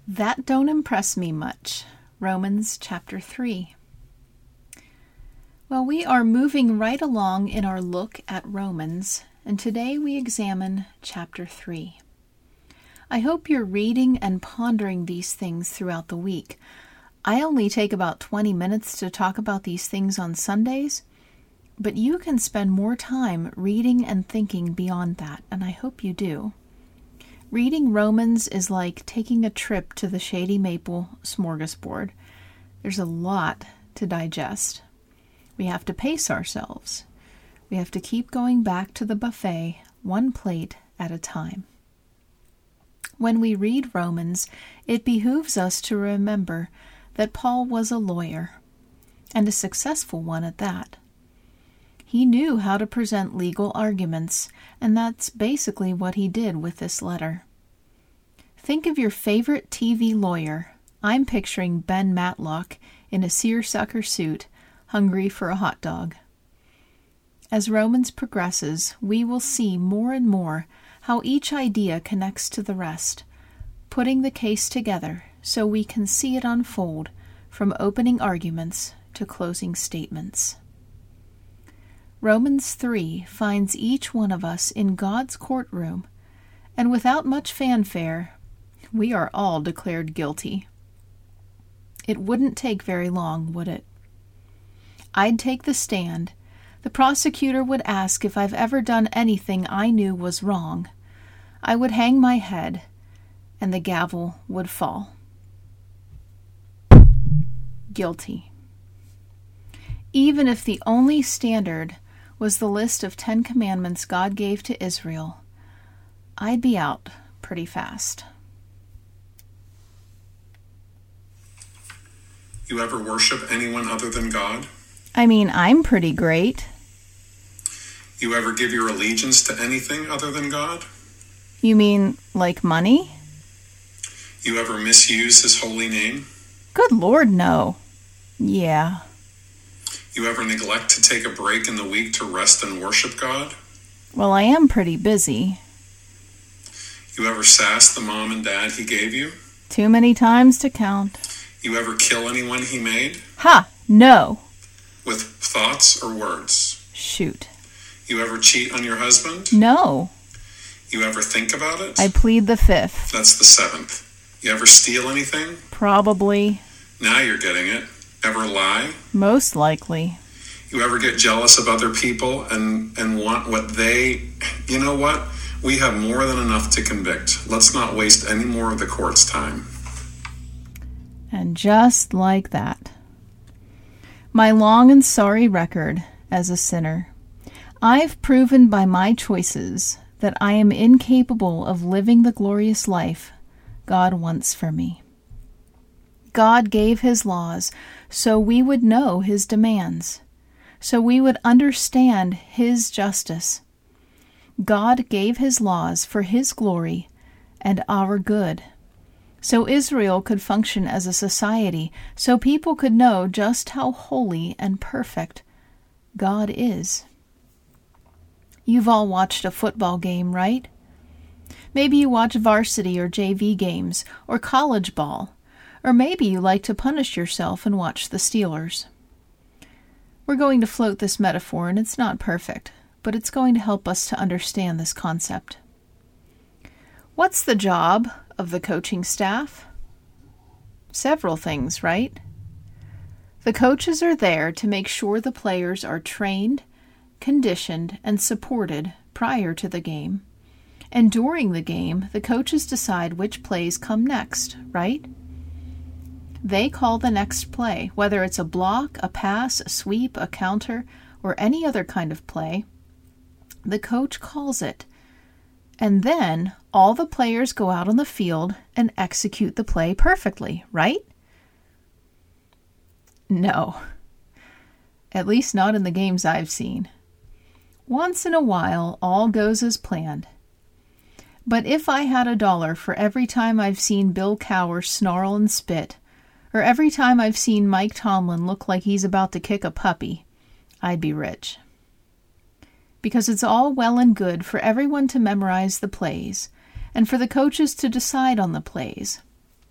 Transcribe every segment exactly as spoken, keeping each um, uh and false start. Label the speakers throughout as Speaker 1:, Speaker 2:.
Speaker 1: That don't impress me much. Romans chapter three. Well, we are moving right along in our look at Romans, and today we examine chapter three. I hope you're reading and pondering these things throughout the week. I only take about twenty minutes to talk about these things on Sundays, but you can spend more time reading and thinking beyond that, and I hope you do. Reading Romans is like taking a trip to the Shady Maple smorgasbord. There's a lot to digest. We have to pace ourselves. We have to keep going back to the buffet, one plate at a time. When we read Romans, it behooves us to remember that Paul was a lawyer, and a successful one at that. He knew how to present legal arguments, and that's basically what he did with this letter. Think of your favorite T V lawyer. I'm picturing Ben Matlock in a seersucker suit, hungry for a hot dog. As Romans progresses, we will see more and more how each idea connects to the rest, putting the case together so we can see it unfold from opening arguments to closing statements. Romans three finds each one of us in God's courtroom, and without much fanfare, we are all declared guilty. It wouldn't take very long, would it? I'd take the stand. The prosecutor would ask if I've ever done anything I knew was wrong. I would hang my head, and the gavel would fall. Guilty. Even if the only standard was the list of Ten Commandments God gave to Israel, I'd be out pretty fast.
Speaker 2: You ever worship anyone other than God?
Speaker 1: I mean, I'm pretty great.
Speaker 2: You ever give your allegiance to anything other than God?
Speaker 1: You mean like money?
Speaker 2: You ever misuse His holy name?
Speaker 1: Good Lord, no. Yeah.
Speaker 2: You ever neglect to take a break in the week to rest and worship God?
Speaker 1: Well, I am pretty busy.
Speaker 2: You ever sass the mom and dad He gave you?
Speaker 1: Too many times to count.
Speaker 2: You ever kill anyone He made?
Speaker 1: Ha! No.
Speaker 2: With thoughts or words?
Speaker 1: Shoot.
Speaker 2: You ever cheat on your husband?
Speaker 1: No.
Speaker 2: You ever think about it?
Speaker 1: I plead the fifth.
Speaker 2: That's the seventh. You ever steal anything?
Speaker 1: Probably.
Speaker 2: Now you're getting it. Ever lie?
Speaker 1: Most likely.
Speaker 2: You ever get jealous of other people and, and want what they... You know what? We have more than enough to convict. Let's not waste any more of the court's time.
Speaker 1: And just like that. My long and sorry record as a sinner. I've proven by my choices that I am incapable of living the glorious life God wants for me. God gave His laws so we would know His demands, so we would understand His justice. God gave His laws for His glory and our good, so Israel could function as a society, so people could know just how holy and perfect God is. You've all watched a football game, right? Maybe you watch varsity or J V games, or college ball, or maybe you like to punish yourself and watch the Steelers. We're going to float this metaphor, and it's not perfect, but it's going to help us to understand this concept. What's the job of the coaching staff? Several things, right? The coaches are there to make sure the players are trained, conditioned, and supported prior to the game. And during the game, the coaches decide which plays come next, right? They call the next play, whether it's a block, a pass, a sweep, a counter, or any other kind of play. The coach calls it. And then all the players go out on the field and execute the play perfectly, right? No. At least not in the games I've seen. Once in a while, all goes as planned. But if I had a dollar for every time I've seen Bill Cowher snarl and spit, or every time I've seen Mike Tomlin look like he's about to kick a puppy, I'd be rich. Because it's all well and good for everyone to memorize the plays, and for the coaches to decide on the plays.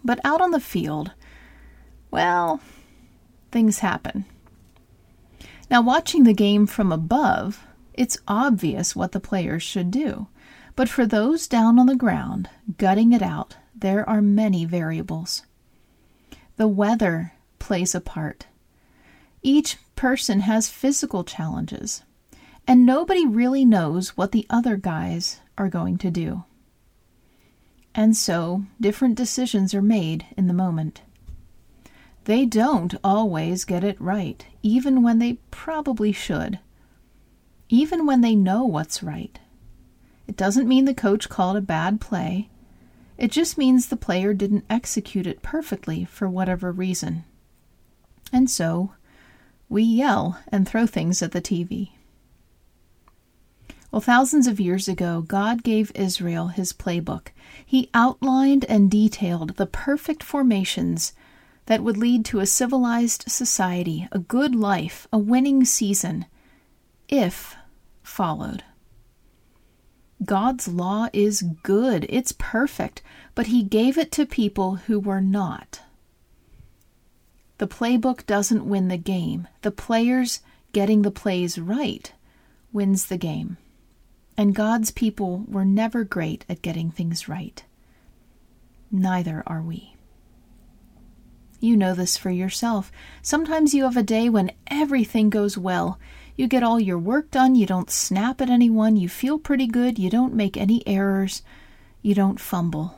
Speaker 1: But out on the field, well, things happen. Now, watching the game from above, it's obvious what the players should do. But for those down on the ground, gutting it out, there are many variables. The weather plays a part. Each person has physical challenges, and nobody really knows what the other guys are going to do. And so, different decisions are made in the moment. They don't always get it right, even when they probably should. Even when they know what's right. It doesn't mean the coach called a bad play. It just means the player didn't execute it perfectly for whatever reason. And so, we yell and throw things at the T V. Well, thousands of years ago, God gave Israel his playbook. He outlined and detailed the perfect formations that would lead to a civilized society, a good life, a winning season, if followed. God's law is good, it's perfect, but he gave it to people who were not. The playbook doesn't win the game. The players getting the plays right wins the game. And God's people were never great at getting things right. Neither are we. You know this for yourself. Sometimes you have a day when everything goes well. You get all your work done, you don't snap at anyone, you feel pretty good, you don't make any errors, you don't fumble.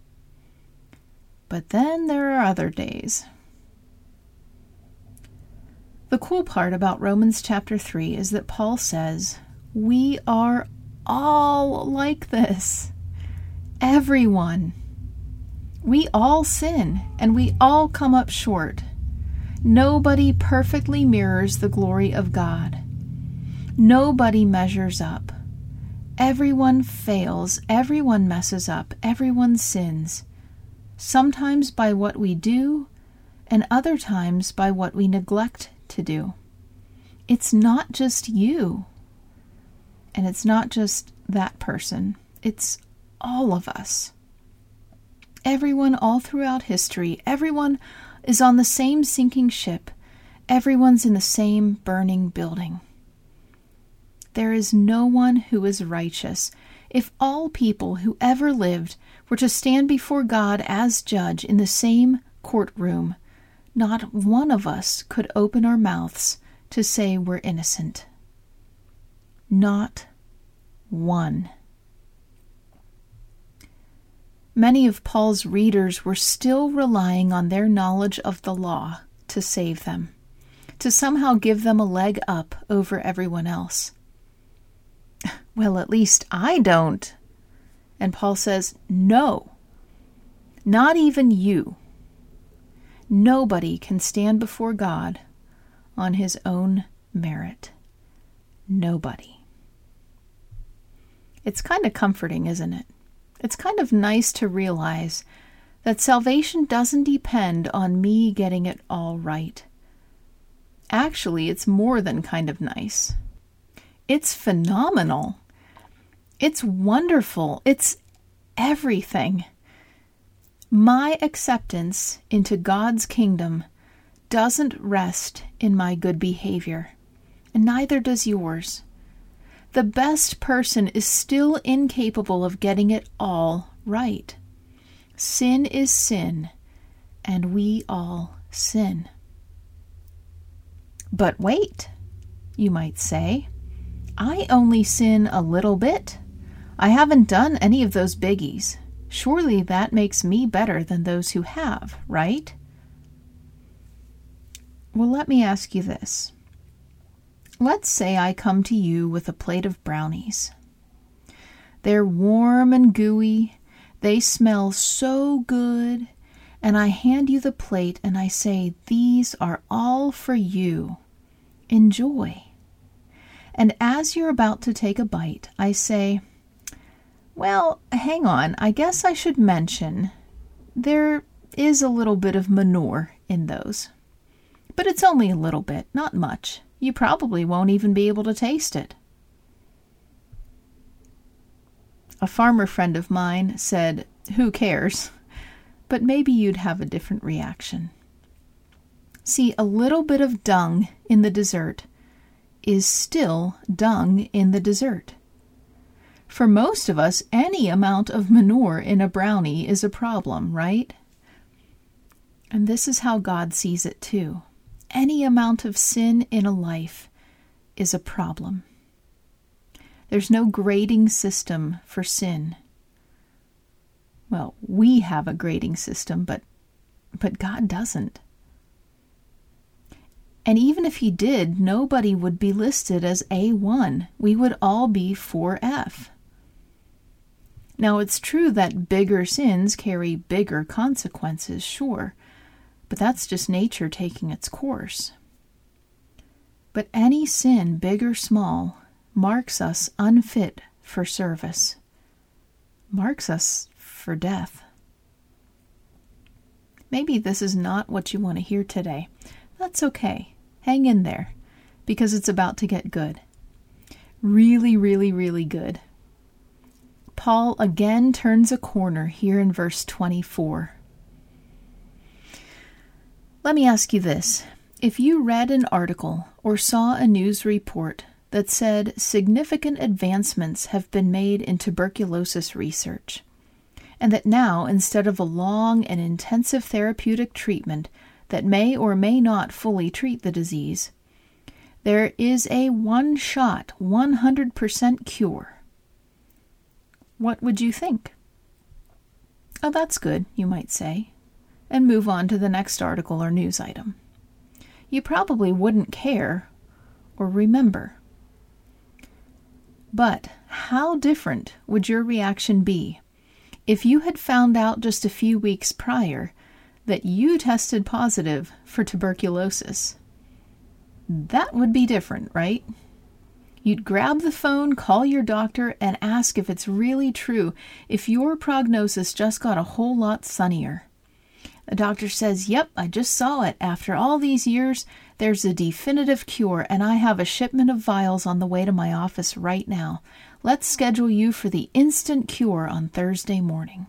Speaker 1: But then there are other days. The cool part about Romans chapter three is that Paul says, we are all like this. Everyone. We all sin, and we all come up short. Nobody perfectly mirrors the glory of God. Nobody measures up. Everyone fails. Everyone messes up. Everyone sins. Sometimes by what we do, and other times by what we neglect to do. It's not just you. And it's not just that person. It's all of us. Everyone all throughout history, everyone is on the same sinking ship. Everyone's in the same burning building. There is no one who is righteous. If all people who ever lived were to stand before God as judge in the same courtroom, not one of us could open our mouths to say we're innocent. Not one. Many of Paul's readers were still relying on their knowledge of the law to save them, to somehow give them a leg up over everyone else. Well, at least I don't. And Paul says, no, not even you. Nobody can stand before God on his own merit. Nobody. It's kind of comforting, isn't it? It's kind of nice to realize that salvation doesn't depend on me getting it all right. Actually, it's more than kind of nice. It's phenomenal. It's wonderful. It's everything. My acceptance into God's kingdom doesn't rest in my good behavior, and neither does yours. The best person is still incapable of getting it all right. Sin is sin, and we all sin. But wait, you might say, I only sin a little bit. I haven't done any of those biggies. Surely that makes me better than those who have, right? Well, let me ask you this. Let's say I come to you with a plate of brownies. They're warm and gooey. They smell so good. And I hand you the plate and I say, these are all for you. Enjoy. And as you're about to take a bite, I say, well, hang on, I guess I should mention there is a little bit of manure in those. But it's only a little bit, not much. You probably won't even be able to taste it. A farmer friend of mine said, who cares? but maybe you'd have a different reaction. See, a little bit of dung in the dessert is still dung in the dessert. For most of us, any amount of manure in a brownie is a problem, right? And this is how God sees it too. Any amount of sin in a life is a problem. There's no grading system for sin. Well, we have a grading system, but but God doesn't. And even if he did, nobody would be listed as A one. We would all be four F. Now, it's true that bigger sins carry bigger consequences, sure, but that's just nature taking its course. But any sin, big or small, marks us unfit for service, marks us for death. Maybe this is not what you want to hear today. That's okay. Hang in there, because it's about to get good. Really, really, really good. Paul again turns a corner here in verse twenty-four. Let me ask you this. If you read an article or saw a news report that said significant advancements have been made in tuberculosis research, and that now, instead of a long and intensive therapeutic treatment that may or may not fully treat the disease, there is a one-shot, one hundred percent cure, what would you think? Oh, that's good, you might say, and move on to the next article or news item. You probably wouldn't care or remember. But how different would your reaction be if you had found out just a few weeks prior that you tested positive for tuberculosis? That would be different, right? You'd grab the phone, call your doctor, and ask if it's really true, if your prognosis just got a whole lot sunnier. The doctor says, yep, I just saw it. After all these years, there's a definitive cure, and I have a shipment of vials on the way to my office right now. Let's schedule you for the instant cure on Thursday morning.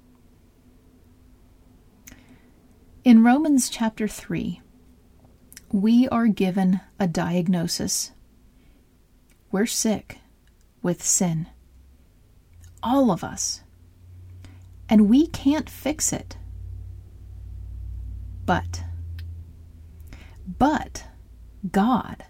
Speaker 1: In Romans chapter three, we are given a diagnosis. We're sick with sin. All of us. And we can't fix it. But, but God,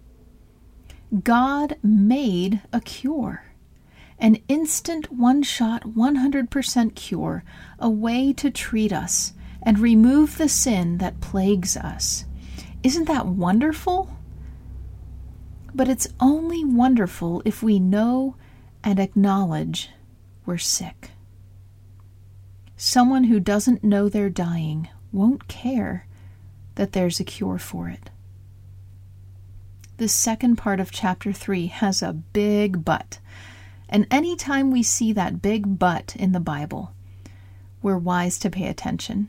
Speaker 1: God made a cure, an instant one-shot, one hundred percent cure, a way to treat us and remove the sin that plagues us. Isn't that wonderful? But it's only wonderful if we know and acknowledge we're sick. Someone who doesn't know they're dying won't care that there's a cure for it. The second part of chapter three has a big but. And anytime we see that big but in the Bible, we're wise to pay attention.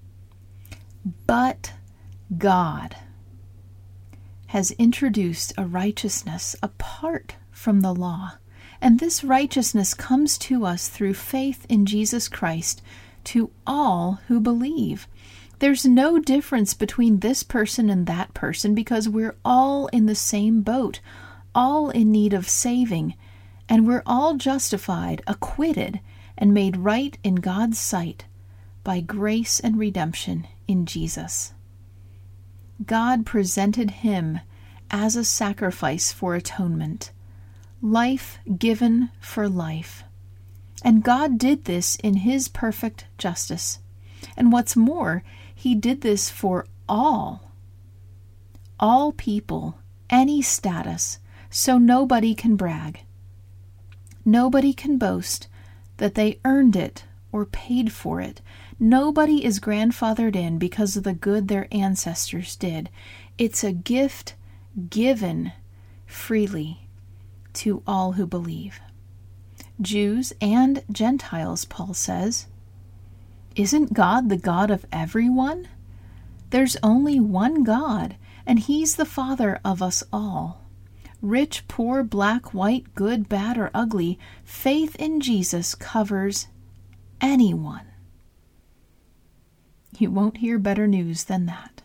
Speaker 1: But God has introduced a righteousness apart from the law. And this righteousness comes to us through faith in Jesus Christ to all who believe. There's no difference between this person and that person because we're all in the same boat, all in need of saving, and we're all justified, acquitted, and made right in God's sight by grace and redemption in Jesus. God presented him as a sacrifice for atonement, life given for life. And God did this in his perfect justice. And what's more, he did this for all, all people, any status, so nobody can brag. Nobody can boast that they earned it or paid for it. Nobody is grandfathered in because of the good their ancestors did. It's a gift given freely to all who believe. Jews and Gentiles, Paul says. Isn't God the God of everyone? There's only one God, and he's the Father of us all. Rich, poor, black, white, good, bad, or ugly, faith in Jesus covers anyone. You won't hear better news than that.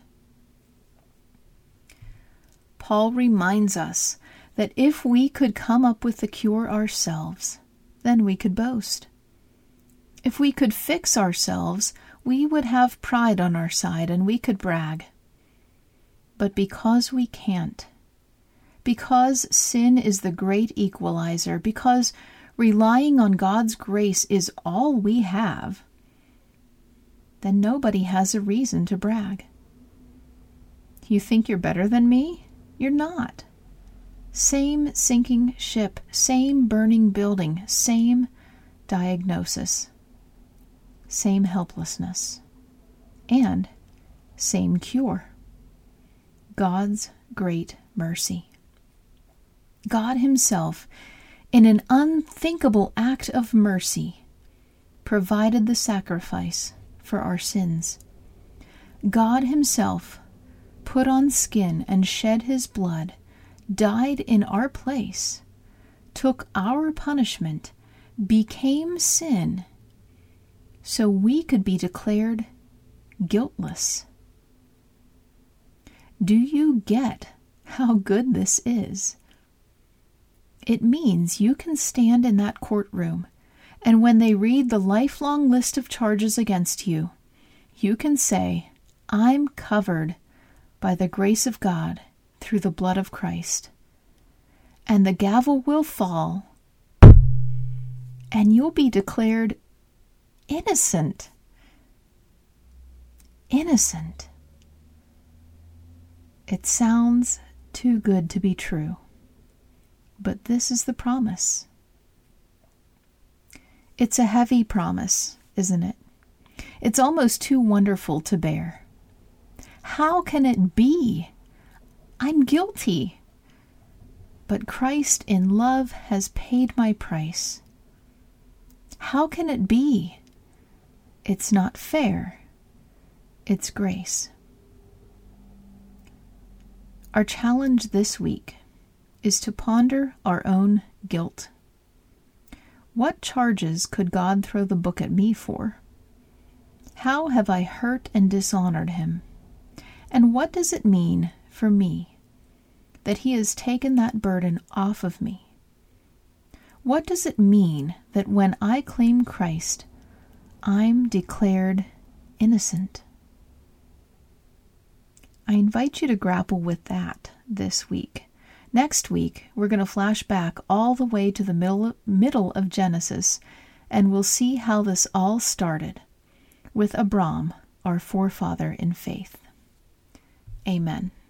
Speaker 1: Paul reminds us that if we could come up with the cure ourselves, then we could boast. If we could fix ourselves, we would have pride on our side and we could brag. But because we can't, because sin is the great equalizer, because relying on God's grace is all we have, then nobody has a reason to brag. You think you're better than me? You're not. Same sinking ship, same burning building, same diagnosis, same helplessness, and same cure. God's great mercy. God Himself, in an unthinkable act of mercy, provided the sacrifice for our sins. God Himself put on skin and shed His blood, died in our place, took our punishment, became sin, so we could be declared guiltless. Do you get how good this is? It means you can stand in that courtroom, and when they read the lifelong list of charges against you, you can say, I'm covered by the grace of God through the blood of Christ. And the gavel will fall, and you'll be declared innocent. Innocent. It sounds too good to be true, but this is the promise. It's a heavy promise, isn't it? It's almost too wonderful to bear. How can it be? I'm guilty. But Christ in love has paid my price. How can it be? It's not fair. It's grace. Our challenge this week is to ponder our own guilt. What charges could God throw the book at me for? How have I hurt and dishonored Him? And what does it mean for me that He has taken that burden off of me? What does it mean that when I claim Christ, I'm declared innocent? I invite you to grapple with that this week. Next week, we're going to flash back all the way to the middle, middle of Genesis, and we'll see how this all started with Abram, our forefather in faith. Amen.